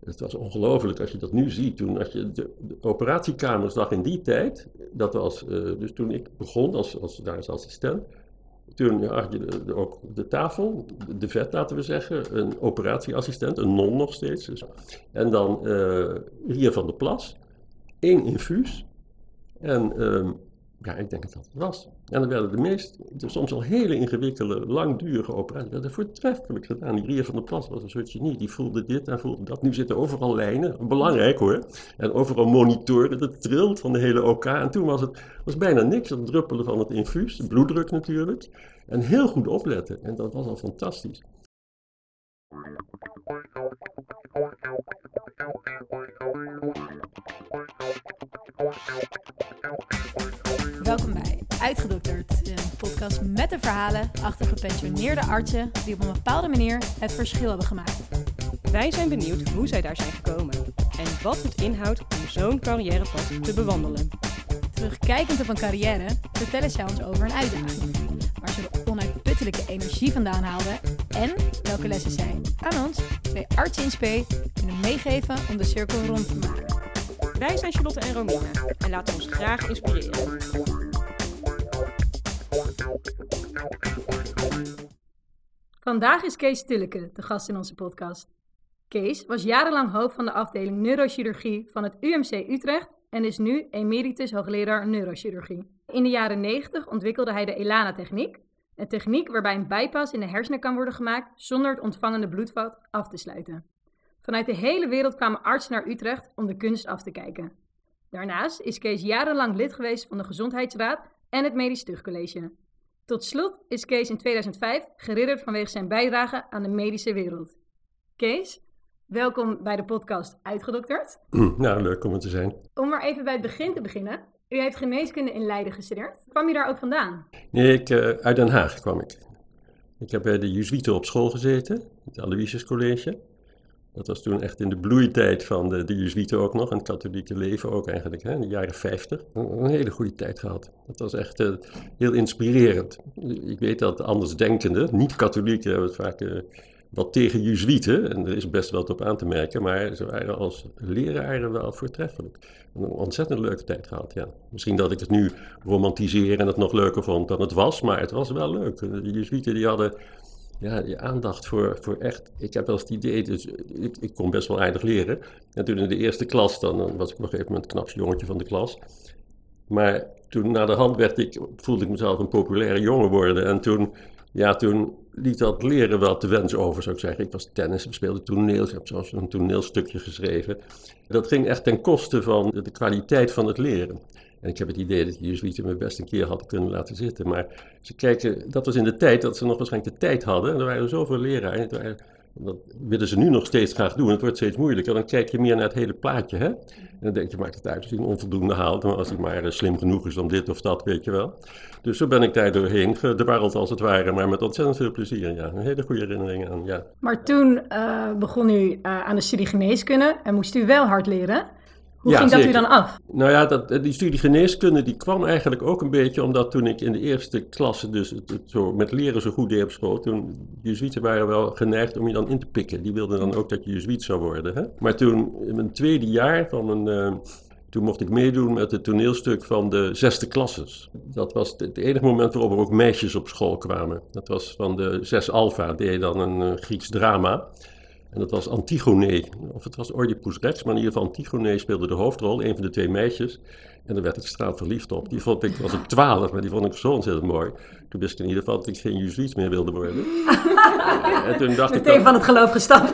Het was ongelooflijk als je dat nu ziet. Als je de operatiekamer zag in die tijd, dat was dus toen ik begon daar als assistent. Toen had je ook de tafel, de vet laten we zeggen, een operatieassistent, een non nog steeds. Dus. En dan Ria van der Plas, 1 infuus. En ik denk dat het was. En dan werden soms al hele ingewikkelde, langdurige operaties, werden voortreffelijk gedaan. Die Ria van der Plas was een soort genie, die voelde dit en voelde dat. Nu zitten overal lijnen, belangrijk hoor. En overal monitoren, dat trilt van de hele OK. En toen was bijna niks, dat druppelen van het infuus, de bloeddruk natuurlijk. En heel goed opletten, en dat was al fantastisch. Welkom bij Uitgedokterd, een podcast met de verhalen achter gepensioneerde artsen die op een bepaalde manier het verschil hebben gemaakt. Wij zijn benieuwd hoe zij daar zijn gekomen en wat het inhoudt om zo'n carrièrepad te bewandelen. Terugkijkend op een carrière vertellen zij ons over een uitdaging, waar ze de onuitputtelijke energie vandaan haalden en welke lessen zij aan ons, 2 artsen in spe, kunnen meegeven om de cirkel rond te maken. Wij zijn Charlotte en Romina en laten ons graag inspireren. Vandaag is Kees Tulleke de gast in onze podcast. Kees was jarenlang hoofd van de afdeling neurochirurgie van het UMC Utrecht en is nu emeritus hoogleraar neurochirurgie. In de jaren 90 ontwikkelde hij de ELANA-techniek, een techniek waarbij een bypass in de hersenen kan worden gemaakt zonder het ontvangende bloedvat af te sluiten. Vanuit de hele wereld kwamen artsen naar Utrecht om de kunst af te kijken. Daarnaast is Kees jarenlang lid geweest van de Gezondheidsraad en het Medisch Tuchtcollege. Tot slot is Kees in 2005 geridderd vanwege zijn bijdrage aan de medische wereld. Kees, welkom bij de podcast Uitgedokterd. Nou, leuk om er te zijn. Om maar even bij het begin te beginnen. U heeft geneeskunde in Leiden gestudeerd. Kwam je daar ook vandaan? Nee, uit Den Haag kwam ik. Ik heb bij de Jezuïeten op school gezeten, het Aloysius College. Dat was toen echt in de bloeitijd van de Jezuïeten ook nog, en het katholieke leven ook eigenlijk, in de jaren 50. Een hele goede tijd gehad. Dat was echt heel inspirerend. Ik weet dat andersdenkenden, niet-katholieken, hebben het vaak wat tegen Jezuïeten, en er is best wel op aan te merken, maar ze waren als leraren wel voortreffelijk. Een ontzettend leuke tijd gehad, ja. Misschien dat ik het nu romantiseer en het nog leuker vond dan het was, maar het was wel leuk. De Jezuïeten die hadden die aandacht voor echt. Ik heb wel eens het idee, dus ik kon best wel aardig leren. En toen in de eerste klas, dan was ik op een gegeven moment het knapste jongetje van de klas. Maar toen na de hand voelde ik mezelf een populaire jongen worden. En toen liet dat leren wel te wensen over, zou ik zeggen. Ik was tennis, ik speelde toneel, ik heb zelfs een toneelstukje geschreven. Dat ging echt ten koste van de kwaliteit van het leren. En ik heb het idee dat de Jezuïeten me best een keer hadden kunnen laten zitten. Maar ze kijken, dat was in de tijd dat ze nog waarschijnlijk de tijd hadden. En er waren zoveel leraren. Dat willen ze nu nog steeds graag doen. Het wordt steeds moeilijker. Dan kijk je meer naar het hele plaatje. Hè? En dan denk je, maakt het uit als hij een onvoldoende haalt. Maar als hij maar slim genoeg is om dit of dat, weet je wel. Dus zo ben ik daar doorheen gedwarreld als het ware. Maar met ontzettend veel plezier. Ja, een hele goede herinnering aan. Ja. Maar toen begon u aan de studie geneeskunde en moest u wel hard leren. Hoe ging dat u dan af? Nou ja, die studie geneeskunde die kwam eigenlijk ook een beetje omdat toen ik in de eerste klasse dus het zo met leren zo goed deed op school, toen Jezuïeten waren wel geneigd om je dan in te pikken. Die wilden dan ook dat je Jezuïet zou worden. Hè? Maar toen, in mijn tweede jaar toen mocht ik meedoen met het toneelstuk van de 6e klasses. Dat was het enige moment waarop er ook meisjes op school kwamen. Dat was van de 6 Alpha, deed dan een Grieks drama. En dat was Antigone, of het was Oedipus Rex, maar in ieder geval Antigone speelde de hoofdrol, een van de 2 meisjes. En daar werd ik straal verliefd op. Was ik 12, maar die vond ik zo ontzettend mooi. Toen wist ik in ieder geval dat ik geen Jezuïet meer wilde worden. En toen dacht meteen van het geloof gestapt.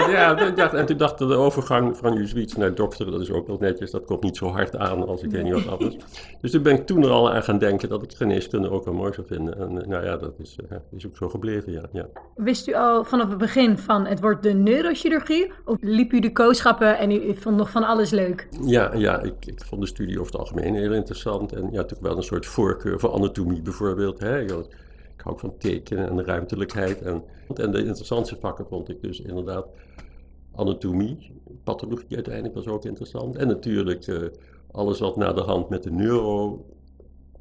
En toen dacht ik de overgang van Jezuïet naar dokter, dat is ook wel netjes, dat komt niet zo hard aan als ik weet niet wat anders. Dus toen ben ik toen er al aan gaan denken dat ik geneeskunde ook wel mooi zou vinden. En dat is ook zo gebleven, ja. Wist u al vanaf het begin van het wordt de neurochirurgie? Of liep u de kooschappen en u vond nog van alles leuk? Ja, ik vond de studie over het algemeen heel interessant. En natuurlijk wel een soort voorkeur voor anatomie bijvoorbeeld. Hè. Ik hou ook van tekenen en ruimtelijkheid. En de interessantste vakken vond ik dus inderdaad anatomie. Pathologie uiteindelijk was ook interessant. En natuurlijk alles wat naar de hand met de neuro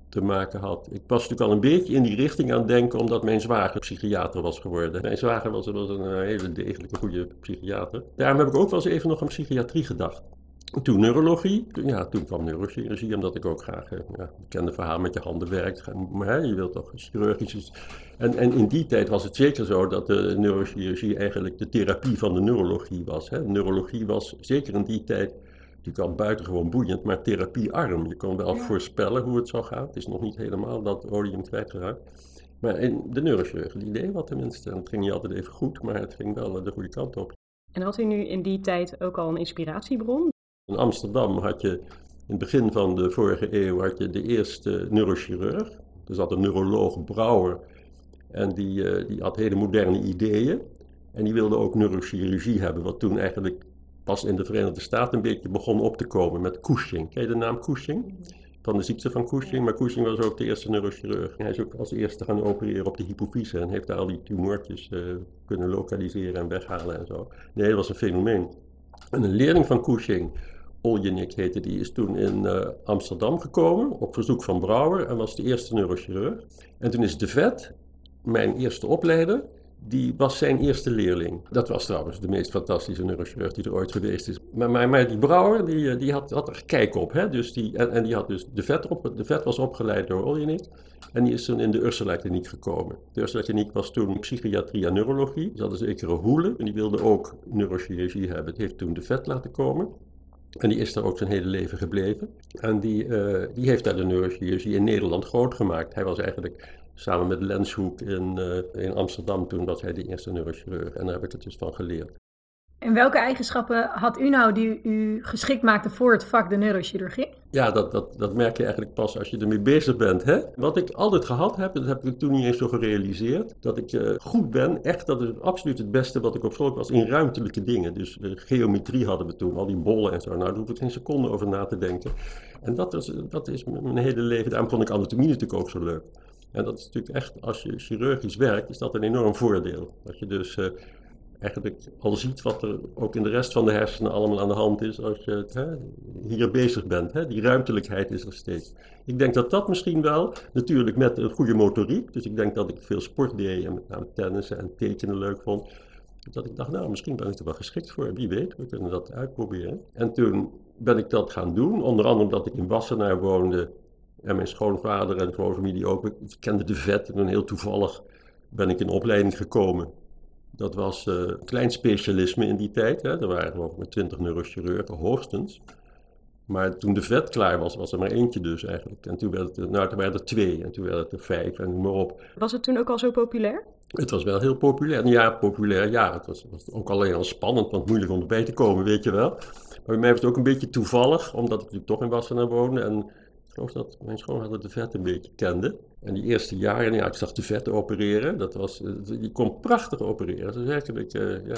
te maken had. Ik was natuurlijk al een beetje in die richting aan het denken, omdat mijn zwager psychiater was geworden. Mijn zwager was een hele degelijke, goede psychiater. Daarom heb ik ook wel eens even nog aan psychiatrie gedacht. Toen neurologie, toen kwam neurochirurgie, omdat ik ook graag, bekende verhaal met je handen werkt. Maar je wilt toch chirurgisch. En in die tijd was het zeker zo dat de neurochirurgie eigenlijk de therapie van de neurologie was. Hè. Neurologie was zeker in die tijd natuurlijk al buitengewoon boeiend, maar therapiearm. Je kon wel voorspellen hoe het zou gaan. Het is nog niet helemaal dat odium kwijtgeraakt. Maar in de neurochirurgie, die deed wat tenminste. Het ging niet altijd even goed, maar het ging wel de goede kant op. En had u nu in die tijd ook al een inspiratiebron? In Amsterdam had je in het begin van de vorige eeuw de eerste neurochirurg. Er zat een neuroloog Brouwer en die had hele moderne ideeën. En die wilde ook neurochirurgie hebben, wat toen eigenlijk pas in de Verenigde Staten een beetje begon op te komen met Cushing. Ken je de naam Cushing? Van de ziekte van Cushing, maar Cushing was ook de eerste neurochirurg. Hij is ook als eerste gaan opereren op de hypofyse en heeft daar al die tumortjes kunnen lokaliseren en weghalen en zo. Nee, dat was een fenomeen. En een leerling van Cushing, Oljenik heette die, is toen in Amsterdam gekomen op verzoek van Brouwer en was de eerste neurochirurg. En toen is De Vet, mijn eerste opleider, die was zijn eerste leerling. Dat was trouwens de meest fantastische neurochirurg die er ooit geweest is. Maar die Brouwer, die had er kijk op. Hè? Dus die had dus De Vet op. De Vet was opgeleid door Oljenik. En die is toen in de Ursula-kliniek gekomen. De Ursula-kliniek was toen psychiatrie en neurologie. Ze hadden zekere Hoele en die wilde ook neurochirurgie hebben. Het heeft toen De Vet laten komen. En die is daar ook zijn hele leven gebleven. En die heeft daar de neurochirurgie in Nederland groot gemaakt. Hij was eigenlijk samen met Lenshoek in Amsterdam, toen was hij de eerste neurochirurg. En daar heb ik het dus van geleerd. En welke eigenschappen had u nou die u geschikt maakte voor het vak de neurochirurgie? Ja, dat merk je eigenlijk pas als je ermee bezig bent. Hè? Wat ik altijd gehad heb, dat heb ik toen niet eens zo gerealiseerd, dat ik goed ben, echt, dat is absoluut het beste wat ik op school was in ruimtelijke dingen. Dus geometrie hadden we toen, al die bollen en zo. Nou, daar hoef ik geen seconde over na te denken. En dat is mijn hele leven, daarom vond ik anatomie natuurlijk ook zo leuk. En dat is natuurlijk echt, als je chirurgisch werkt, is dat een enorm voordeel. Dat je dus eigenlijk al ziet wat er ook in de rest van de hersenen allemaal aan de hand is als je hier bezig bent. Hè? Die ruimtelijkheid is er steeds. Ik denk dat misschien wel, natuurlijk met een goede motoriek, dus ik denk dat ik veel sport deed en met name tennissen en tekenen leuk vond. Dat ik dacht, nou, misschien ben ik er wel geschikt voor, wie weet, we kunnen dat uitproberen. En toen ben ik dat gaan doen, onder andere omdat ik in Wassenaar woonde. En mijn schoonvader en schoonfamilie ook. Ik kende De Vet en toen heel toevallig ben ik in opleiding gekomen. Dat was een klein specialisme in die tijd. Hè. Er waren geloof ik maar 20 neurochirurgen, hoogstens. Maar toen De Vet klaar was, was er maar eentje dus eigenlijk. En toen waren er 2 en toen werden het er 5 en noem maar op. Was het toen ook al zo populair? Het was wel heel populair. Ja, populair, ja. Het was ook alleen al spannend, want moeilijk om erbij te komen, weet je wel. Maar bij mij was het ook een beetje toevallig, omdat ik natuurlijk toch in Wassenaar woonde. En ik geloof dat mijn schoonvader De Vet een beetje kende. En die eerste jaren, ik zag De Vet opereren. Die kon prachtig opereren. Dat is werkelijk,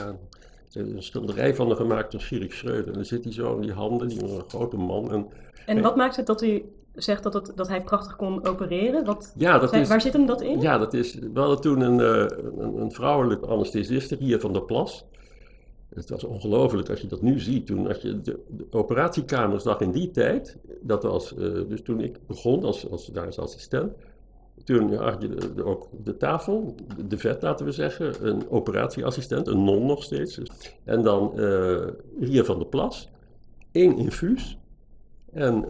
een schilderij van hem gemaakt door Schierik Schreuder. En dan zit hij zo in die handen, die een grote man. En wat maakt het dat u zegt dat hij prachtig kon opereren? Waar zit hem dat in? Ja, we hadden toen een vrouwelijke anesthesiste, Ria van der Plas. Het was ongelooflijk als je dat nu ziet. Als je de operatiekamers zag in die tijd, dat was dus toen ik begon als assistent. Toen had je ook de tafel, De Vet laten we zeggen, een operatieassistent, een non nog steeds. En dan Ria van der Plas, 1 infuus en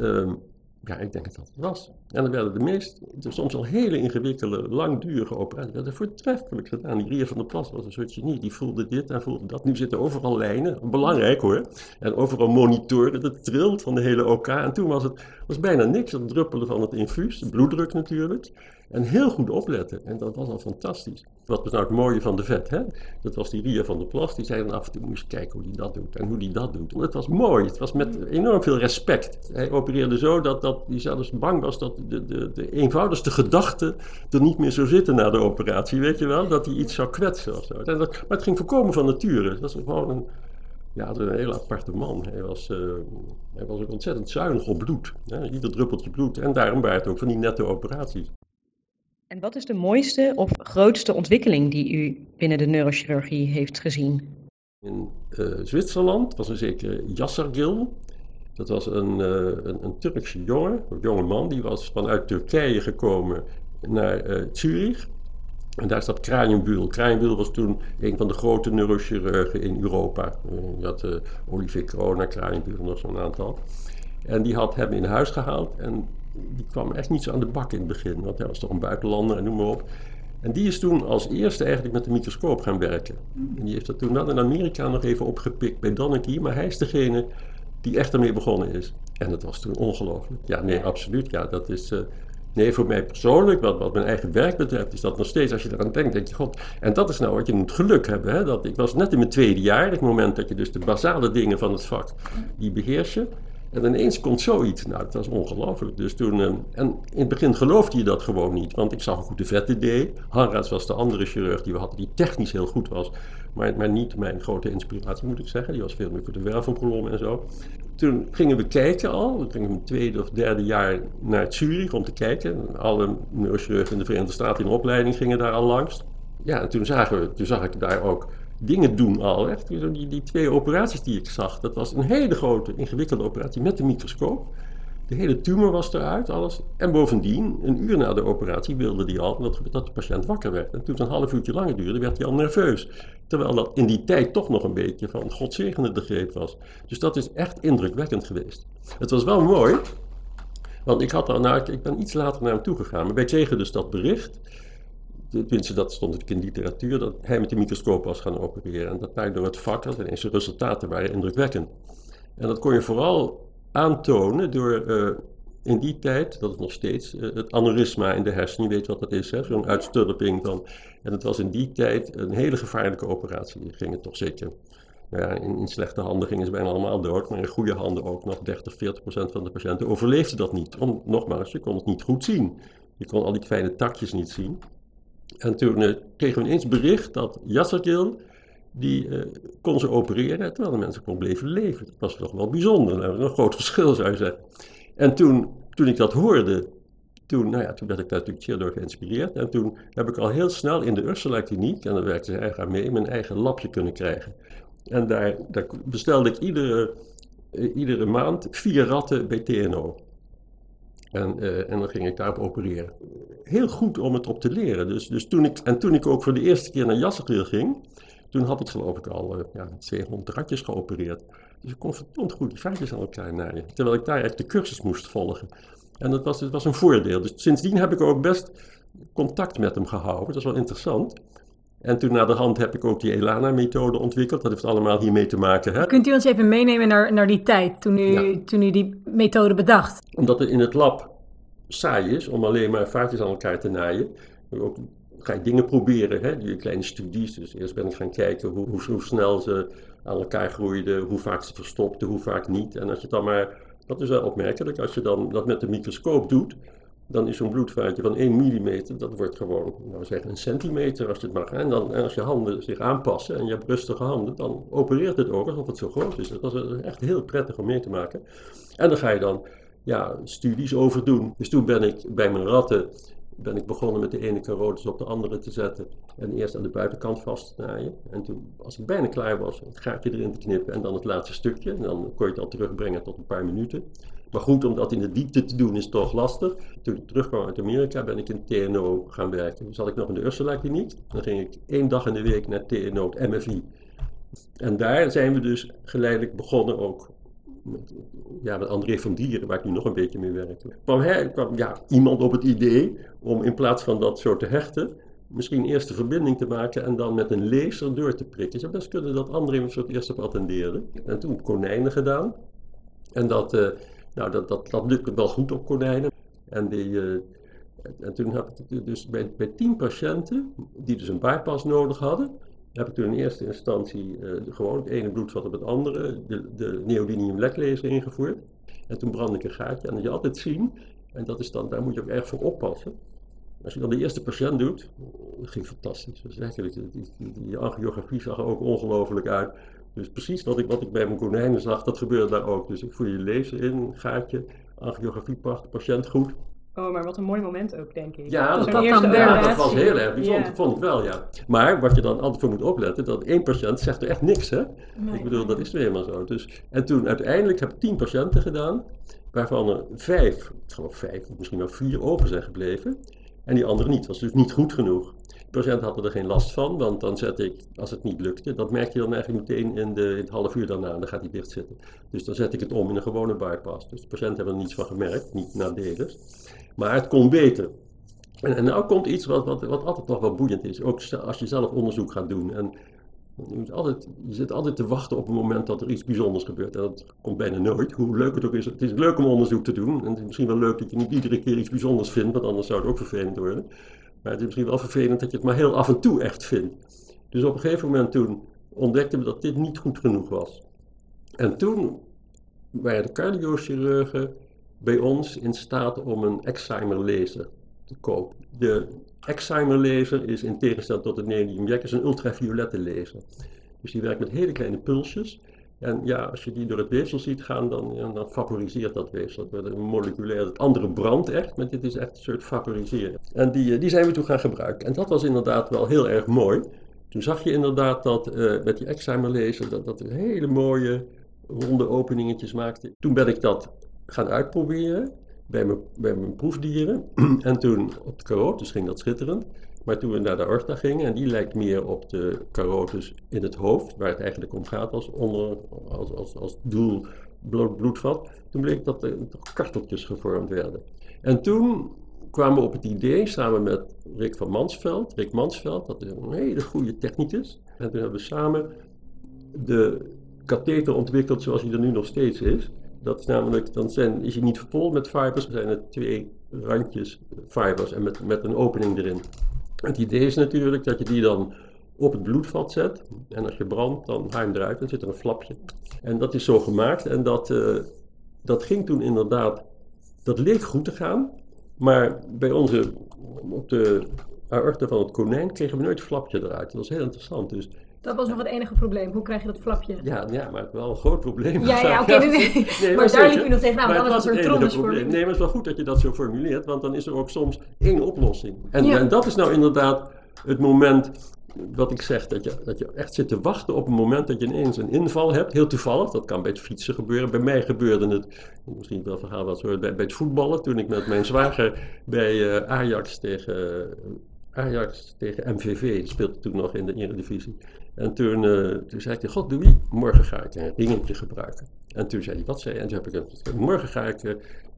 ik denk dat het was. En dan werden soms al hele ingewikkelde, langdurige operaties. Dat werd voortreffelijk gedaan. Die Ria van der Plas was een soort genie. Die voelde dit en voelde dat. Nu zitten overal lijnen. Belangrijk hoor. En overal monitoren. Dat trilt van de hele OK. En toen was bijna niks. Dat druppelen van het infuus. De bloeddruk natuurlijk. En heel goed opletten. En dat was al fantastisch. Wat was nou het mooie van De Vet, hè? Dat was die Ria van der Plas. Die zei dan af en toe, moest je kijken hoe die dat doet. En hoe die dat doet. Het was mooi. Het was met enorm veel respect. Hij opereerde zo dat hij zelfs bang was dat de eenvoudigste gedachte er niet meer zou zitten na de operatie. Weet je wel? Dat hij iets zou kwetsen of zo. Maar het ging voorkomen van nature. Het was gewoon een hele aparte man. Hij was ook ontzettend zuinig op bloed. Hè? Ieder druppeltje bloed. En daarom waren het ook van die nette operaties. En wat is de mooiste of grootste ontwikkeling die u binnen de neurochirurgie heeft gezien? In Zwitserland was een zekere Yassergil. Dat was een Turkse jonge man, die was vanuit Turkije gekomen naar Zurich. En daar zat Kraaienbühl. Kraaienbühl was toen een van de grote neurochirurgen in Europa. Je had Olivier Krohn, Kraaienbühl, nog zo'n aantal. En die had hem in huis gehaald en die kwam echt niet zo aan de bak in het begin. Want hij was toch een buitenlander en noem maar op. En die is toen als eerste eigenlijk met de microscoop gaan werken. En die heeft dat toen wel in Amerika nog even opgepikt bij Donneke. Maar hij is degene die echt ermee begonnen is. En dat was toen ongelooflijk. Ja, nee, absoluut. Ja, dat is... Nee, voor mij persoonlijk, wat mijn eigen werk betreft, is dat nog steeds, als je eraan denkt, denk je, god. En dat is nou wat je moet geluk hebben. Hè? Ik was net in mijn tweede jaar, het moment dat je dus de basale dingen van het vak, die beheers je. En ineens komt zoiets. Nou, dat was ongelooflijk. Dus toen, en in het begin geloofde je dat gewoon niet, want ik zag ook hoe de Vette deed. Hanraerts was de andere chirurg die we hadden, die technisch heel goed was, maar niet mijn grote inspiratie, moet ik zeggen. Die was veel meer voor de wervelkolom en zo. Toen gingen we kijken al, we gingen mijn tweede of derde jaar naar Zurich om te kijken. Alle neurochirurgen in de Verenigde Staten in opleiding gingen daar al langs. Ja, en toen zag ik daar ook dingen doen al. Echt. Die 2 operaties die ik zag, dat was een hele grote, ingewikkelde operatie met de microscoop. De hele tumor was eruit, alles. En bovendien, een uur na de operatie wilde die al dat de patiënt wakker werd. En toen het een half uurtje langer duurde, werd hij al nerveus. Terwijl dat in die tijd toch nog een beetje van God zegene de greep was. Dus dat is echt indrukwekkend geweest. Het was wel mooi, want ik ben iets later naar hem toegegaan. Maar wij kregen dus dat bericht, tenminste dat stond natuurlijk in de literatuur, dat hij met de microscoop was gaan opereren. En dat daardoor het vak, dat ineens de resultaten waren indrukwekkend. En dat kon je vooral aantonen door in die tijd, dat is nog steeds, het aneurysma in de hersenen. Je weet wat dat is, hè? Zo'n uitstulping dan. En het was in die tijd een hele gevaarlijke operatie. Die gingen toch zeker, nou ja, in slechte handen gingen ze bijna allemaal dood, maar in goede handen ook nog 30-40% van de patiënten overleefden dat niet. Nogmaals, je kon het niet goed zien. Je kon al die kleine takjes niet zien. En toen kregen we ineens bericht dat Yazergil, die kon ze opereren, terwijl de mensen kon blijven leven. Dat was toch wel bijzonder, dat was een groot verschil zou je zeggen. En toen ik dat hoorde, toen werd ik daar natuurlijk zeer door geïnspireerd. En toen heb ik al heel snel in de Ursula kliniek, en daar werkte ze erg aan mee, mijn eigen labje kunnen krijgen. En daar bestelde ik iedere maand 4 ratten bij TNO. En dan ging ik daarop opereren. Heel goed om het op te leren. Dus toen ik ook voor de eerste keer naar Yazergil ging, toen had ik geloof ik al 200 ratjes geopereerd. Dus ik kon verdomd goed die feitjes aan elkaar naaien. Terwijl ik daar echt de cursus moest volgen. En het was een voordeel. Dus sindsdien heb ik ook best contact met hem gehouden. Dat is wel interessant. En toen naderhand heb ik ook die ELANA-methode ontwikkeld. Dat heeft allemaal hiermee te maken. Hè? Kunt u ons even meenemen naar die tijd, toen u die methode bedacht? Omdat het in het lab saai is om alleen maar vaatjes aan elkaar te naaien. Ook ga je dingen proberen, hè? Die kleine studies. Dus eerst ben ik gaan kijken hoe snel ze aan elkaar groeiden, hoe vaak ze verstopten, hoe vaak niet. En als je dan maar, dat is wel opmerkelijk, als je dan dat met de microscoop doet, dan is zo'n bloedvaatje van 1 millimeter, dat wordt gewoon, nou zeggen, 1 centimeter als je het mag. En als je handen zich aanpassen en je hebt rustige handen, dan opereert het ook alsof het zo groot is. Dat was echt heel prettig om mee te maken. En dan ga je dan studies over doen. Dus toen ben ik bij mijn ratten begonnen met de ene carotis op de andere te zetten. En eerst aan de buitenkant vast te naaien. En toen, als ik bijna klaar was, het gaatje erin te knippen en dan het laatste stukje. En dan kon je het al terugbrengen tot een paar minuten. Maar goed, om dat in de diepte te doen is toch lastig. Toen ik terugkwam uit Amerika ben ik in TNO gaan werken. Toen zat ik nog in de Ursula kliniek. Dan ging ik 1 dag in de week naar TNO, het MFI. En daar zijn we dus geleidelijk begonnen ook. Met André van Dieren, waar ik nu nog een beetje mee werk. kwam iemand op het idee om in plaats van dat zo te hechten, misschien eerst de verbinding te maken en dan met een laser door te prikken. Je zou best kunnen dat André me voor het eerst patenteerde. En toen konijnen gedaan. En dat lukte wel goed op konijnen. En toen heb ik dus bij 10 patiënten, die dus een bypass nodig hadden, heb ik toen in eerste instantie gewoon het ene bloedvat op het andere, de neodymium leklaser ingevoerd. En toen brandde ik een gaatje. En dat je altijd zien, en dat is dan, daar moet je ook erg voor oppassen. Als je dan de eerste patiënt doet, dat ging fantastisch. Dus eigenlijk, die angiografie zag er ook ongelooflijk uit. Dus precies wat ik bij mijn konijnen zag, dat gebeurde daar ook. Dus ik voer je laser in, gaatje, angiografie prachtig, patiënt goed. Oh, maar wat een mooi moment ook, denk ik. Ja, Zo'n dat dan eerste weer- operatie. dat was heel erg bijzonder. Ja. Vond ik wel, ja. Maar wat je dan altijd voor moet opletten, dat 1 patiënt zegt er echt niks, hè? Ik bedoel, dat is nu helemaal zo. Dus, en toen uiteindelijk heb ik 10 patiënten gedaan, waarvan er 5, ik geloof 5, of misschien wel 4 open zijn gebleven. En die anderen niet. Dat was dus niet goed genoeg. De patiënten hadden er geen last van, want dan zet ik, als het niet lukte, dat merk je dan eigenlijk meteen in het half uur daarna, dan gaat hij dicht zitten. Dus dan zet ik het om in een gewone bypass. Dus de patiënten hebben er niets van gemerkt, niet nadelig. Maar het kon beter. En nou komt iets wat altijd nog wel boeiend is, ook als je zelf onderzoek gaat doen. En je zit altijd te wachten op een moment dat er iets bijzonders gebeurt. En dat komt bijna nooit, hoe leuk het ook is. Het is leuk om onderzoek te doen. En het is misschien wel leuk dat je niet iedere keer iets bijzonders vindt, want anders zou het ook vervelend worden. Maar het is misschien wel vervelend dat je het maar heel af en toe echt vindt. Dus op een gegeven moment toen ontdekten we dat dit niet goed genoeg was. En toen waren de cardiochirurgen bij ons in staat om een Excimer laser te kopen. De Excimer laser is in tegenstelling tot de Neodymium Jack een ultraviolette laser. Dus die werkt met hele kleine pulsjes. En ja, als je die door het weefsel ziet gaan, dan vaporiseert dat weefsel. Het wordt moleculair, het andere brandt echt, maar dit is echt een soort vaporiseren. En die zijn we toen gaan gebruiken. En dat was inderdaad wel heel erg mooi. Toen zag je inderdaad dat met die Excimer laser, dat er hele mooie ronde openingetjes maakte. Toen ben ik dat gaan uitproberen bij mijn proefdieren. En toen op de carotis ging dat schitterend. Maar toen we naar de aorta gingen, en die lijkt meer op de carotis in het hoofd, waar het eigenlijk om gaat als doel bloedvat, toen bleek dat er toch karteltjes gevormd werden. En toen kwamen we op het idee, samen met Rick Mansveld, dat is een hele goede technicus. En toen hebben we samen de katheter ontwikkeld zoals hij er nu nog steeds is. Dat is namelijk, is hij niet vol met fibers, dan zijn er 2 randjes fibers en met een opening erin. Het idee is natuurlijk dat je die dan op het bloedvat zet. En als je brandt, dan haal je hem eruit en zit er een flapje. En dat is zo gemaakt. En dat ging toen inderdaad, dat leek goed te gaan. Maar bij op de aorta van het konijn kregen we nooit het flapje eruit. Dat was heel interessant. Dus, Dat was nog het enige probleem. Hoe krijg je dat flapje? ja, maar het was wel een groot probleem. Ja, oké. Nee, maar daar liep je nog tegenaan, want anders was er een trommelvorming. Nee, maar het is wel goed dat je dat zo formuleert, want dan is er ook soms 1 oplossing. En dat is nou inderdaad het moment wat ik zeg, dat je echt zit te wachten op een moment dat je ineens een inval hebt. Heel toevallig, dat kan bij het fietsen gebeuren. Bij mij gebeurde het, misschien wel verhaal wat zo, bij het voetballen, toen ik met mijn zwager bij Ajax tegen MVV, speelde toen nog in de Eredivisie. En toen zei ik, God Louis, morgen ga ik een ringetje gebruiken. En toen zei hij, wat zei je? En toen heb ik morgen ga ik,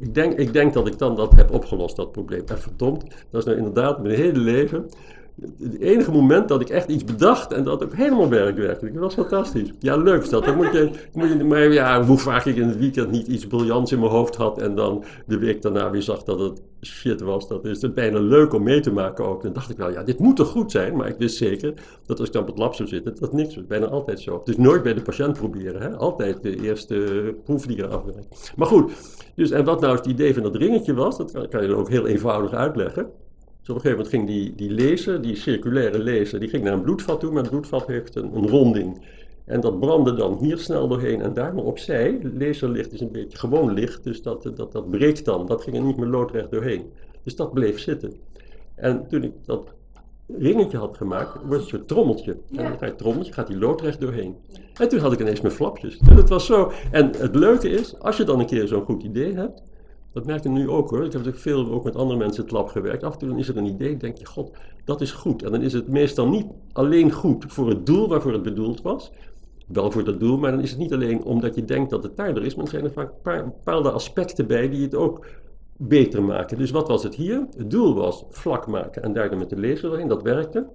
ik denk dat ik dan dat heb opgelost, dat probleem. En verdomd, dat is nou inderdaad mijn hele leven het enige moment dat ik echt iets bedacht en dat ook helemaal werkte. Dat was fantastisch. Ja, leuk is dat. Dan moet je, maar ja, hoe vaak ik in het weekend niet iets briljants in mijn hoofd had en dan de week daarna weer zag dat het shit was. Dat is het bijna leuk om mee te maken ook. Dan dacht ik wel, ja, dit moet toch goed zijn? Maar ik wist zeker dat als ik dan op het lab zou zitten, dat niks was. Bijna altijd zo. Dus nooit bij de patiënt proberen. Hè? Altijd de eerste proefdieren afwerken. Maar goed, dus, en wat nou het idee van dat ringetje was, dat kan je dan ook heel eenvoudig uitleggen. Dus op een gegeven moment ging die laser, die circulaire laser, die ging naar een bloedvat toe, maar het bloedvat heeft een ronding. En dat brandde dan hier snel doorheen en daar, maar opzij, laserlicht is een beetje gewoon licht, dus dat breekt dan, dat ging er niet meer loodrecht doorheen. Dus dat bleef zitten. En toen ik dat ringetje had gemaakt, wordt het een soort trommeltje. En dan gaat trommeltje, gaat die loodrecht doorheen. En toen had ik ineens mijn flapjes. En het was zo. En het leuke is, als je dan een keer zo'n goed idee hebt, dat merk ik nu ook hoor. Ik heb natuurlijk veel ook met andere mensen in het lab gewerkt. Af en toe dan is er een idee, denk je, god, dat is goed. En dan is het meestal niet alleen goed voor het doel waarvoor het bedoeld was. Wel voor dat doel, maar dan is het niet alleen omdat je denkt dat het daardoor is. Maar er zijn er vaak bepaalde aspecten bij die het ook beter maken. Dus wat was het hier? Het doel was vlak maken en daardoor met de laser doorheen. Dat werkte.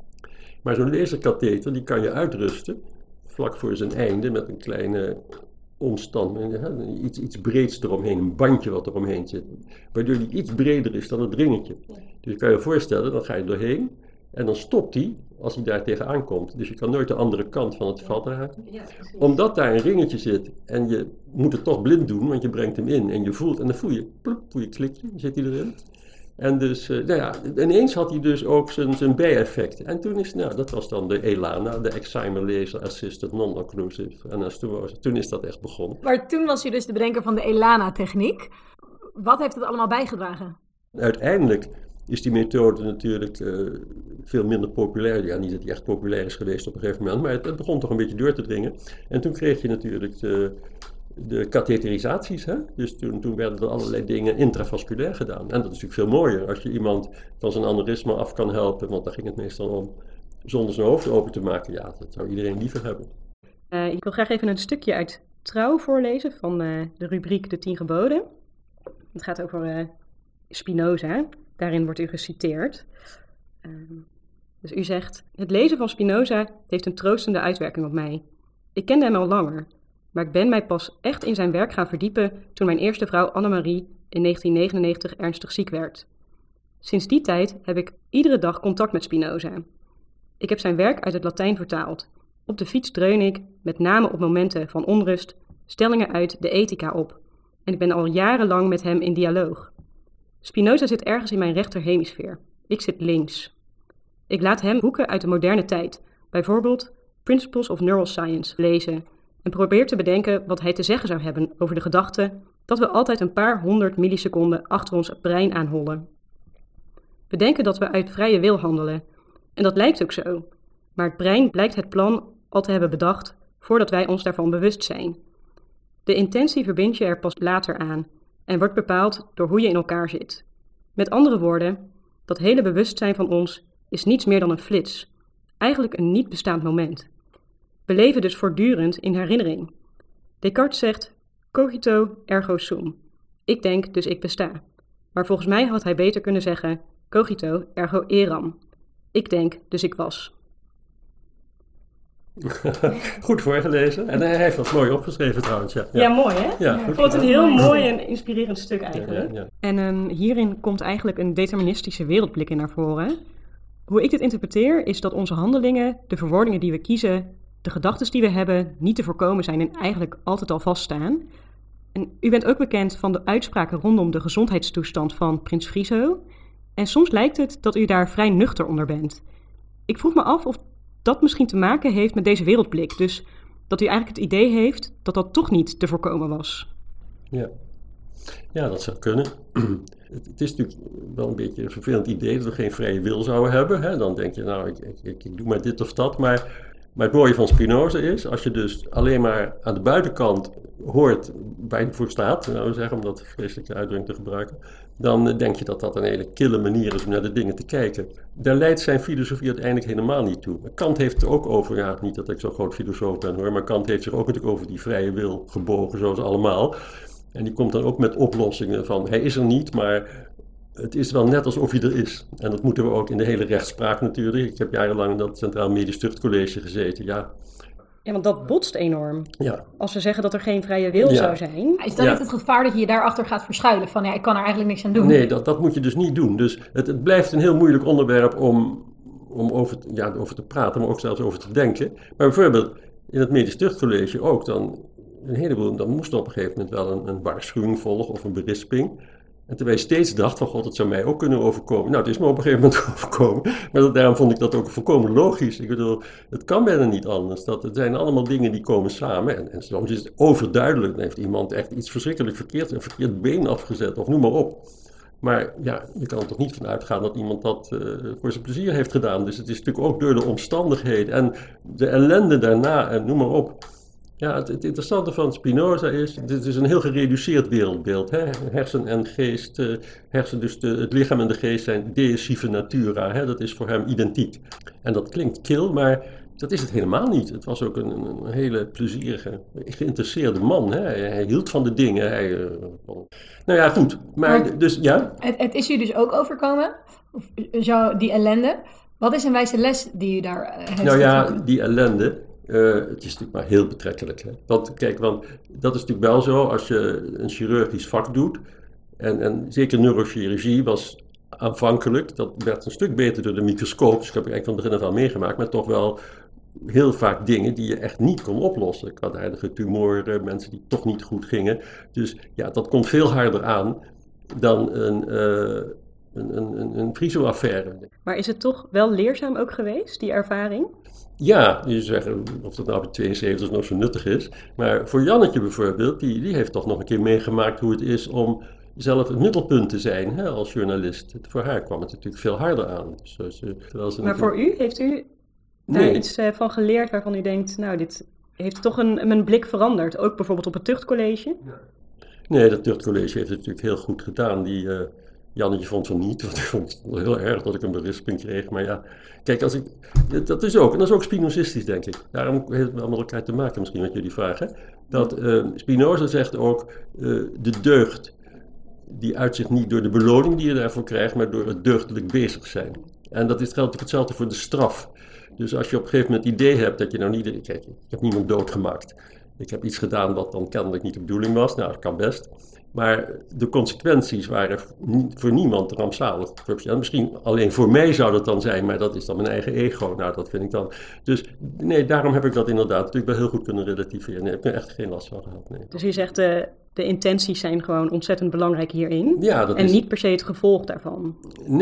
Maar zo'n laserkatheter, die kan je uitrusten vlak voor zijn einde met een kleine omstand, iets breeds eromheen, een bandje wat eromheen zit, waardoor die iets breder is dan het ringetje. Dus je kan je voorstellen, dan ga je doorheen en dan stopt hij als hij daar tegenaan komt. Dus je kan nooit de andere kant van het vat raken. Omdat daar een ringetje zit en je moet het toch blind doen, want je brengt hem in en je voelt, en dan voel je, plop, voel je klikje, zit hij erin. En dus, ineens had hij dus ook zijn bijeffect. En toen dat was dan de ELANA, de Excimer Laser Assisted Non-Occlusive. En toen is dat echt begonnen. Maar toen was je dus de bedenker van de ELANA-techniek. Wat heeft het allemaal bijgedragen? Uiteindelijk is die methode natuurlijk veel minder populair. Ja, niet dat die echt populair is geweest op een gegeven moment, maar het begon toch een beetje door te dringen. En toen kreeg je natuurlijk de katheterisaties. Hè? Dus toen werden er allerlei dingen intravasculair gedaan. En dat is natuurlijk veel mooier als je iemand van zijn aneurysma af kan helpen, want daar ging het meestal om, zonder zijn hoofd open te maken. Ja, dat zou iedereen liever hebben. Ik wil graag even een stukje uit Trouw voorlezen van de rubriek De 10 Geboden. Het gaat over Spinoza. Daarin wordt u geciteerd. Dus u zegt: het lezen van Spinoza heeft een troostende uitwerking op mij. Ik kende hem al langer, maar ik ben mij pas echt in zijn werk gaan verdiepen toen mijn eerste vrouw Annemarie in 1999 ernstig ziek werd. Sinds die tijd heb ik iedere dag contact met Spinoza. Ik heb zijn werk uit het Latijn vertaald. Op de fiets dreun ik, met name op momenten van onrust, stellingen uit de Ethica op. En ik ben al jarenlang met hem in dialoog. Spinoza zit ergens in mijn rechterhemisfeer. Ik zit links. Ik laat hem boeken uit de moderne tijd, bijvoorbeeld Principles of Neuroscience, lezen en probeer te bedenken wat hij te zeggen zou hebben over de gedachte dat we altijd een paar 100 milliseconden achter ons brein aanhollen. We denken dat we uit vrije wil handelen, en dat lijkt ook zo, maar het brein blijkt het plan al te hebben bedacht voordat wij ons daarvan bewust zijn. De intentie verbind je er pas later aan en wordt bepaald door hoe je in elkaar zit. Met andere woorden, dat hele bewustzijn van ons is niets meer dan een flits, eigenlijk een niet bestaand moment. We leven dus voortdurend in herinnering. Descartes zegt, cogito ergo sum. Ik denk, dus ik besta. Maar volgens mij had hij beter kunnen zeggen, cogito ergo eram. Ik denk, dus ik was. Goed voorgelezen. En hij heeft dat mooi opgeschreven trouwens. Ja, mooi hè? Ja, ik vond het een heel mooi en inspirerend stuk eigenlijk. Ja. En hierin komt eigenlijk een deterministische wereldblik in naar voren. Hoe ik dit interpreteer is dat onze handelingen, de verwoordingen die we kiezen, de gedachten die we hebben, niet te voorkomen zijn en eigenlijk altijd al vaststaan. En u bent ook bekend van de uitspraken rondom de gezondheidstoestand van Prins Friso. En soms lijkt het dat u daar vrij nuchter onder bent. Ik vroeg me af of dat misschien te maken heeft met deze wereldblik. Dus dat u eigenlijk het idee heeft dat dat toch niet te voorkomen was. Ja, dat zou kunnen. Het is natuurlijk wel een beetje een vervelend idee dat we geen vrije wil zouden hebben. Hè? Dan denk je, nou, ik doe maar dit of dat. Maar het mooie van Spinoza is, als je dus alleen maar aan de buitenkant hoort waar je voor staat, nou we zeggen, om dat vreselijke uitdrukking te gebruiken, dan denk je dat dat een hele kille manier is om naar de dingen te kijken. Daar leidt zijn filosofie uiteindelijk helemaal niet toe. Kant heeft het er ook over, ja, niet dat ik zo'n groot filosoof ben hoor, maar Kant heeft zich ook natuurlijk over die vrije wil gebogen, zoals allemaal. En die komt dan ook met oplossingen van, hij is er niet, maar het is wel net alsof hij er is. En dat moeten we ook in de hele rechtspraak natuurlijk. Ik heb jarenlang in dat Centraal Medisch Tuchtcollege gezeten, ja. Ja, want dat botst enorm. Ja. Als we zeggen dat er geen vrije wil zou zijn. Is dat niet het gevaar dat je je daarachter gaat verschuilen? Van ja, ik kan er eigenlijk niks aan doen. Nee, dat moet je dus niet doen. Dus het blijft een heel moeilijk onderwerp om over te praten, maar ook zelfs over te denken. Maar bijvoorbeeld in het Medisch Tuchtcollege ook dan een heleboel, dan moest er op een gegeven moment wel een waarschuwing volgen of een berisping. En terwijl je steeds dacht van god, het zou mij ook kunnen overkomen. Nou, het is me op een gegeven moment overkomen. Maar daarom vond ik dat ook volkomen logisch. Ik bedoel, het kan bijna niet anders. Het zijn allemaal dingen die komen samen. En soms is het overduidelijk. Dan heeft iemand echt iets verschrikkelijk verkeerd, een verkeerd been afgezet of noem maar op. Maar ja, je kan er toch niet van uitgaan dat iemand dat voor zijn plezier heeft gedaan. Dus het is natuurlijk ook door de omstandigheden en de ellende daarna en noem maar op. Ja, het interessante van Spinoza is, dit is een heel gereduceerd wereldbeeld. Hè? Hersen en geest, dus het lichaam en de geest zijn deïssieve natura. Hè? Dat is voor hem identiek. En dat klinkt kil, maar dat is het helemaal niet. Het was ook een hele plezierige, geïnteresseerde man. Hè? Hij hield van de dingen. Nou ja, goed. Maar dus, ja. Het is u dus ook overkomen, zo, die ellende. Wat is een wijze les die u daar heeft? Nou ja, die ellende. Het is natuurlijk maar heel betrekkelijk. Hè? Want dat is natuurlijk wel zo als je een chirurgisch vak doet. En zeker neurochirurgie was aanvankelijk, dat werd een stuk beter door de microscoop. Dus ik heb eigenlijk van begin af aan meegemaakt, maar toch wel heel vaak dingen die je echt niet kon oplossen. Kwaadaardige tumoren, mensen die toch niet goed gingen. Dus ja, dat komt veel harder aan dan een Friso-affaire. Maar is het toch wel leerzaam ook geweest, die ervaring? Ja, je zegt of dat nou op de 72 nog zo nuttig is. Maar voor Jannetje bijvoorbeeld, die heeft toch nog een keer meegemaakt hoe het is om zelf het middelpunt te zijn, hè, als journalist. Voor haar kwam het natuurlijk veel harder aan. Maar voor u, heeft u daar iets van geleerd waarvan u denkt, nou, dit heeft toch mijn blik veranderd? Ook bijvoorbeeld op het tuchtcollege? Nee, dat tuchtcollege heeft het natuurlijk heel goed gedaan. Jannetje vond van niet, want ik vond het heel erg dat ik een berisping kreeg. Maar ja, kijk, dat is ook Spinozistisch, denk ik. Daarom heeft het wel met elkaar te maken, misschien wat jullie vragen. Dat Spinoza zegt ook, de deugd, die uitzicht niet door de beloning die je daarvoor krijgt, maar door het deugdelijk bezig zijn. En dat geldt natuurlijk hetzelfde voor de straf. Dus als je op een gegeven moment het idee hebt dat je nou niet... Kijk, ik heb niemand doodgemaakt. Ik heb iets gedaan wat dan kennelijk niet de bedoeling was. Nou, dat kan best. Maar de consequenties waren voor niemand rampzalig. En misschien alleen voor mij zou dat dan zijn, maar dat is dan mijn eigen ego. Nou, dat vind ik dan... Dus nee, daarom heb ik dat inderdaad natuurlijk wel heel goed kunnen relativeren. Nee, ik heb er echt geen last van gehad, nee. Dus u zegt, de intenties zijn gewoon ontzettend belangrijk hierin. Ja, dat is... niet per se het gevolg daarvan.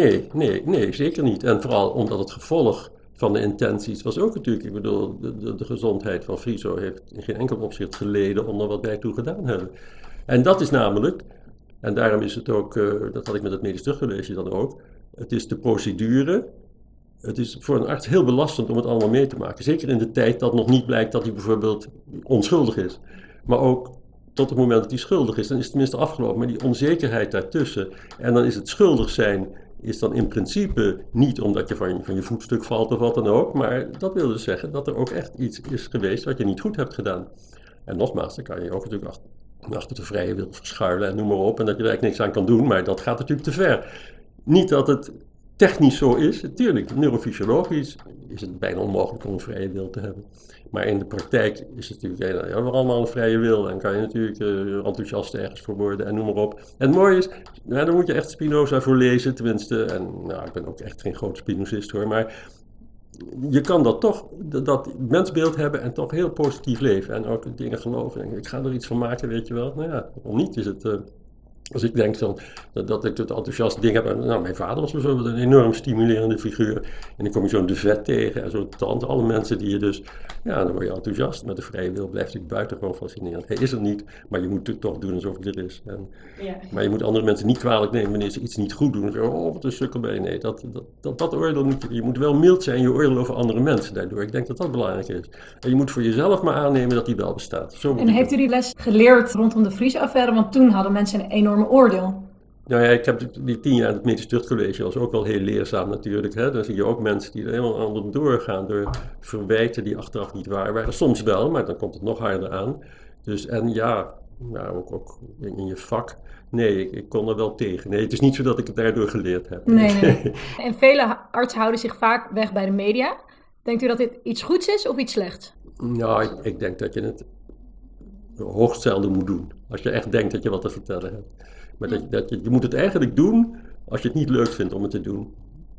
Nee, zeker niet. En vooral omdat het gevolg van de intenties was ook natuurlijk, ik bedoel, de gezondheid van Friso heeft in geen enkel opzicht geleden onder wat wij toen gedaan hebben. En dat is namelijk, en daarom is het ook, dat had ik met het medisch tuchtcollege dan ook, het is de procedure. Het is voor een arts heel belastend om het allemaal mee te maken. Zeker in de tijd dat nog niet blijkt dat hij bijvoorbeeld onschuldig is. Maar ook tot het moment dat hij schuldig is, dan is het tenminste afgelopen. Maar die onzekerheid daartussen, en dan is het schuldig zijn, is dan in principe niet omdat je van je voetstuk valt of wat dan ook. Maar dat wil dus zeggen dat er ook echt iets is geweest wat je niet goed hebt gedaan. En nogmaals, dan kan je ook natuurlijk achter de vrije wil verschuilen en noem maar op. En dat je er eigenlijk niks aan kan doen, maar dat gaat natuurlijk te ver. Niet dat het technisch zo is. Natuurlijk, neurofysiologisch is het bijna onmogelijk om een vrije wil te hebben. Maar in de praktijk is het natuurlijk, we hebben allemaal een vrije wil. En kan je natuurlijk enthousiast ergens voor worden en noem maar op. En het mooie is, daar moet je echt Spinoza voor lezen, tenminste. En nou, ik ben ook echt geen grote Spinozist hoor, maar je kan dat toch, dat mensbeeld hebben en toch heel positief leven. En ook dingen geloven. En ik ga er iets van maken, weet je wel. Nou ja, waarom niet is het... Als ik denk dat ik het enthousiaste ding heb. Nou, mijn vader was bijvoorbeeld een enorm stimulerende figuur. En dan kom je zo'n de vet tegen en zo'n tante. Alle mensen die je dus... Ja, dan word je enthousiast. Maar de vrije wil blijft natuurlijk buitengewoon fascinerend. Hij is er niet, maar je moet het toch doen alsof hij er is. Maar je moet andere mensen niet kwalijk nemen wanneer ze iets niet goed doen. Oh, wat een sukkel ben je. Nee, dat oordeel moet je moet wel mild zijn in je oordeel over andere mensen daardoor. Ik denk dat dat belangrijk is. En je moet voor jezelf maar aannemen dat die wel bestaat. En heeft u die les geleerd rondom de Friso-affaire? Want toen hadden mensen een enorm oordeel. Nou ja, ik heb die 10 jaar in het medisch tuchtcollege was ook wel heel leerzaam natuurlijk. Hè? Dan zie je ook mensen die er helemaal aan doorgaan door verwijten die achteraf niet waar waren. Soms wel, maar dan komt het nog harder aan. Dus en ja, nou, ook in je vak. Nee, ik kon er wel tegen. Nee, het is niet zo dat ik het daardoor geleerd heb. Nee. En vele artsen houden zich vaak weg bij de media. Denkt u dat dit iets goeds is of iets slechts? Nou, ik denk dat je het hoogst zelden moet doen. Als je echt denkt dat je wat te vertellen hebt. Maar je moet het eigenlijk doen als je het niet leuk vindt om het te doen.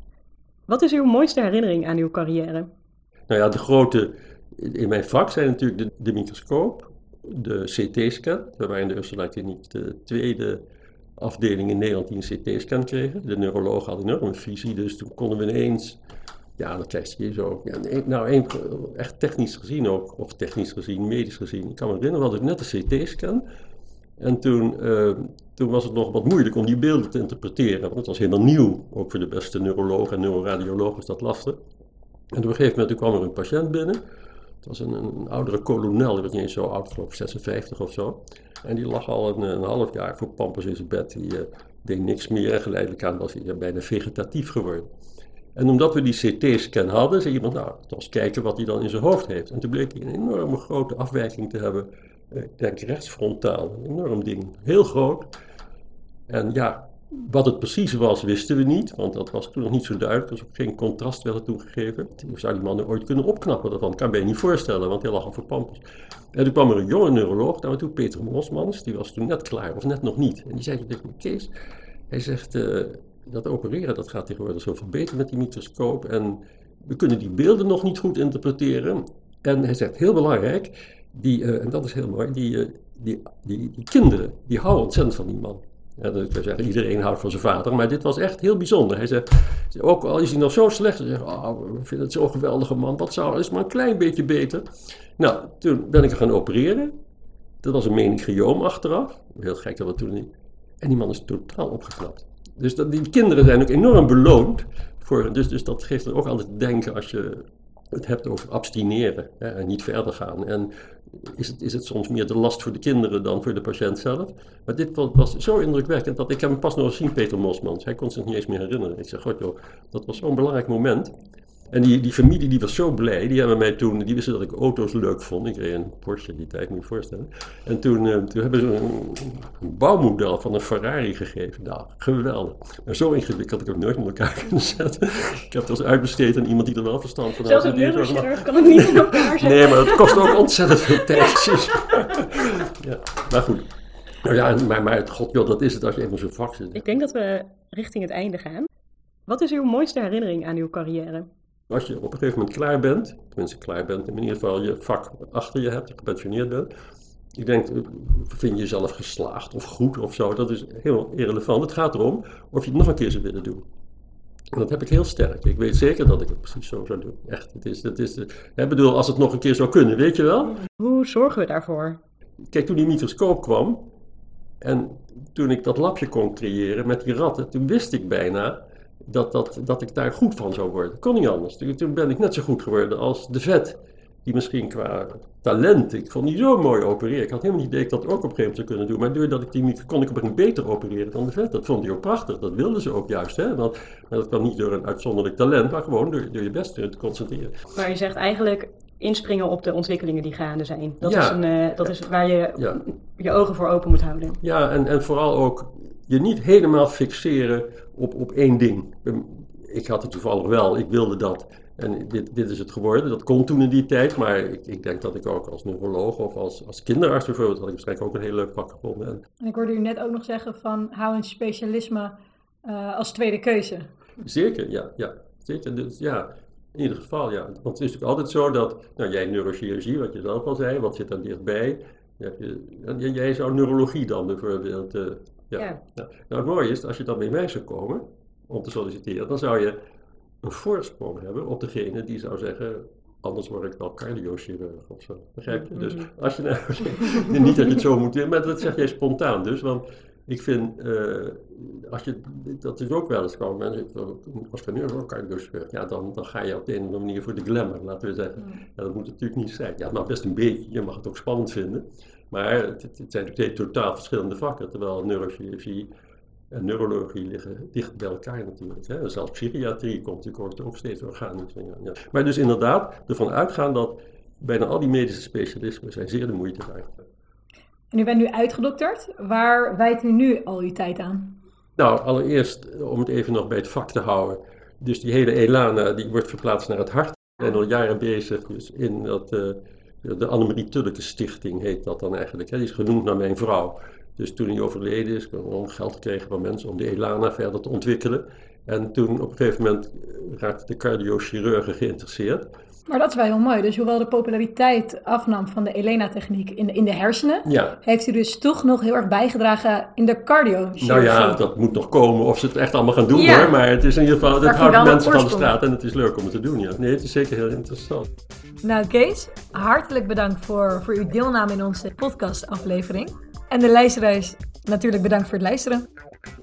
Wat is uw mooiste herinnering aan uw carrière? Nou ja, de grote... In mijn vak zijn natuurlijk de microscoop, de CT-scan. We waren in de Ursula Kliniek de tweede afdeling in Nederland die een CT-scan kregen. De neuroloog had een enorme visie, dus toen konden we ineens... Ja, dat krijg je zo. Ja, echt technisch gezien ook, of technisch gezien, medisch gezien. Ik kan me herinneren, we hadden net een CT-scan. En toen was het nog wat moeilijk om die beelden te interpreteren. Want het was helemaal nieuw, ook voor de beste neuroloog en neuroradioloog is dat lastig. En op een gegeven moment kwam er een patiënt binnen. Het was een oudere kolonel, die was niet eens zo oud, geloof ik 56 of zo. En die lag al een half jaar voor pampers in zijn bed. Die deed niks meer en geleidelijk aan was hij bijna vegetatief geworden. En omdat we die CT-scan hadden, zei iemand, nou, laten we kijken wat hij dan in zijn hoofd heeft. En toen bleek hij een enorme grote afwijking te hebben. Ik denk rechtsfrontaal, een enorm ding, heel groot. En ja, wat het precies was, wisten we niet, want dat was toen nog niet zo duidelijk. Er was ook geen contrast werd er toegegeven. Hoe zou die man er ooit kunnen opknappen daarvan? Kan je je niet voorstellen, want hij lag al voor pampers. En toen kwam er een jonge neuroloog naar me toe, Peter Mosmans, die was toen net klaar, of net nog niet. En die zei tegen me, Kees, hij zegt, dat opereren, dat gaat tegenwoordig zoveel beter met die microscoop. En we kunnen die beelden nog niet goed interpreteren. En hij zegt, heel belangrijk, en dat is heel mooi, die kinderen, die houden ontzettend van die man. Ja, dat wil zeggen, iedereen houdt van zijn vader, maar dit was echt heel bijzonder. Hij zegt, ook al is hij nog zo slecht, hij zegt, we vinden het zo'n geweldige man, is maar een klein beetje beter. Nou, toen ben ik gaan opereren. Dat was een meningeoom achteraf, heel gek dat we toen niet. En die man is totaal opgeknapt. Dus die kinderen zijn ook enorm beloond. Dus dat geeft er ook altijd te denken als je het hebt over abstineren en niet verder gaan. En is het soms meer de last voor de kinderen dan voor de patiënt zelf. Maar dit was zo indrukwekkend dat ik heb hem pas nog gezien, Peter Mosmans. Hij kon zich niet eens meer herinneren. Ik zeg, god joh, dat was zo'n belangrijk moment. En die familie die was zo blij, die wisten dat ik auto's leuk vond. Ik reed een Porsche die tijd, moet je je voorstellen. En toen hebben ze een bouwmodel van een Ferrari gegeven. Nou, geweldig. Maar zo ingewikkeld, ik heb het nooit in elkaar kunnen zetten. Ik heb het als uitbesteed aan iemand die er wel verstand van had. Zelfs een neurochirurg kan het niet in elkaar zetten. Nee, maar het kost ook ontzettend veel tijd. Ja, maar goed. Nou ja, maar god joh, dat is het als je even in zo'n vak zit. Ik denk dat we richting het einde gaan. Wat is uw mooiste herinnering aan uw carrière? Als je op een gegeven moment klaar bent, tenminste klaar bent, in ieder geval je vak achter je hebt, gepensioneerd bent. Ik denk, vind je jezelf geslaagd of goed of zo, dat is heel irrelevant. Het gaat erom of je het nog een keer zou willen doen. En dat heb ik heel sterk. Ik weet zeker dat ik het precies zo zou doen. Echt, ik bedoel, als het nog een keer zou kunnen, weet je wel. Hoe zorgen we daarvoor? Kijk, toen die microscoop kwam en toen ik dat labje kon creëren met die ratten, toen wist ik bijna dat ik daar goed van zou worden. Kon niet anders. Toen ben ik net zo goed geworden als de vet. Die misschien qua talent, ik vond die zo mooi opereren. Ik had helemaal niet idee dat ik dat ook op een gegeven moment zou kunnen doen. Maar doordat ik die niet kon ik op een beter opereren dan de vet. Dat vond hij ook prachtig. Dat wilden ze ook juist. Hè? Maar dat kwam niet door een uitzonderlijk talent, maar gewoon door je best te concentreren. Maar je zegt eigenlijk inspringen op de ontwikkelingen die gaande zijn. Dat is waar je je ogen voor open moet houden. Ja, en vooral ook je niet helemaal fixeren op één ding. Ik had het toevallig wel, ik wilde dat. En dit is het geworden. Dat kon toen in die tijd, maar ik denk dat ik ook als neuroloog of als kinderarts bijvoorbeeld, had ik waarschijnlijk ook een heel leuk vak gevonden. En ik hoorde u net ook nog zeggen van hou een specialisme als tweede keuze. Zeker, ja. Zeker, dus, ja. In ieder geval, ja. Want het is natuurlijk altijd zo dat, jij neurochirurgie, wat je zelf al zei, wat zit daar dichtbij? Jij zou neurologie dan bijvoorbeeld. Nou, het mooie is, als je dan bij mij zou komen om te solliciteren, dan zou je een voorsprong hebben op degene die zou zeggen, anders word ik wel cardiochirurg of zo. Begrijp je? Dus als je niet dat je het zo moet doen, maar dat zeg jij spontaan dus, want ik vind, dat is ook wel eens gewoon, mensen als ik neurocardiochirurg, dan ga je op de een of andere manier voor de glamour, laten we zeggen. Ja, dat moet het natuurlijk niet zijn. Ja, het mag best een beetje, je mag het ook spannend vinden, maar het zijn natuurlijk twee totaal verschillende vakken, terwijl neurochirurgie en neurologie liggen dicht bij elkaar natuurlijk. Hè. Zelfs psychiatrie komt natuurlijk ook steeds organisch. Ja. Maar dus inderdaad, ervan uitgaan dat bijna al die medische specialismen zijn zeer de moeite waard. En u bent nu uitgedokterd. Waar wijdt u nu al uw tijd aan? Nou, allereerst om het even nog bij het vak te houden. Dus die hele ELANA die wordt verplaatst naar het hart. We zijn al jaren bezig dus in de Annemarie Tulleke Stichting heet dat dan eigenlijk. Hè. Die is genoemd naar mijn vrouw. Dus toen hij overleden is, kon we geld gekregen van mensen om de ELANA verder te ontwikkelen. En toen op een gegeven moment raakten de cardiochirurgen geïnteresseerd. Maar dat is wel heel mooi. Dus hoewel de populariteit afnam van de ELANA-techniek in de hersenen, heeft u dus toch nog heel erg bijgedragen in de cardiochirurgie. Nou ja, dat moet nog komen of ze het echt allemaal gaan doen hoor. Maar het is in ieder geval, het houdt mensen van de straat en het is leuk om het te doen. Ja. Nee, het is zeker heel interessant. Nou Kees, hartelijk bedankt voor uw deelname in onze podcastaflevering. En de luisteraars natuurlijk bedankt voor het luisteren.